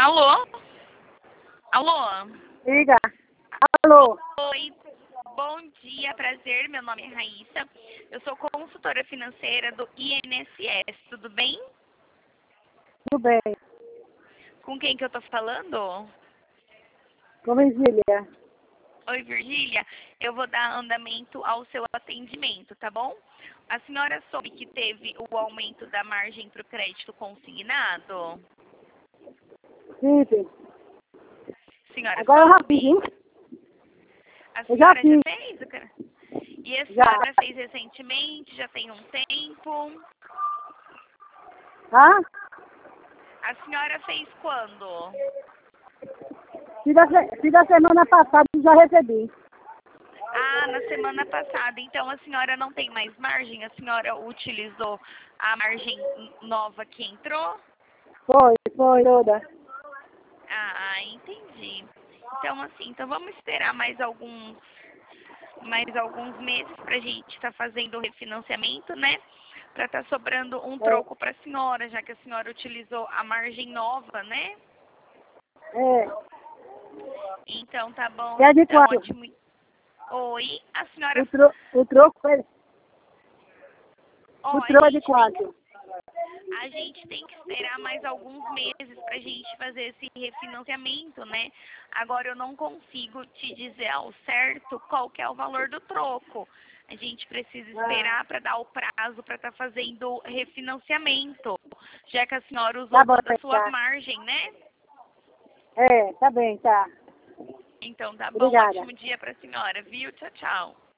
Alô? Alô? Diga. Alô? Oi, bom dia, prazer. Meu nome é Raíssa. Eu sou consultora financeira do INSS, tudo bem? Tudo bem. Com quem que eu tô falando? Com Virgília. Oi, Virgília. Eu vou dar andamento ao seu atendimento, tá bom? A senhora soube que teve o aumento da margem para o crédito consignado? Sim, sim. Senhora Agora eu já fiz, soube? hein? A Eu já senhora já fiz. fez? Cara? E a Já. senhora fez recentemente? Já tem um tempo? Hã? A senhora fez quando? Fiz a semana passada e já recebi. Ah, na semana passada. Então a senhora não tem mais margem? A senhora utilizou a margem nova que entrou? Foi toda. Ah, entendi. Então assim, então vamos esperar mais alguns meses para a gente estar fazendo o refinanciamento, né? Para estar sobrando um É. troco para a senhora, já que a senhora utilizou a margem nova, né? É. Então tá bom, Que é de então quanto? ótimo. Oi, a senhora, O troco é... ó, O troco é de quanto? a gente tem que esperar mais alguns meses para a gente fazer esse refinanciamento, né? Agora eu não consigo te dizer ao certo qual que é o valor do troco. A gente precisa esperar para dar o prazo para estar fazendo refinanciamento, já que a senhora usou Tá bom, toda a sua tá. margem, né? É, tá bem, tá. Então tá bom, Obrigada. ótimo dia para a senhora, viu? Tchau, tchau.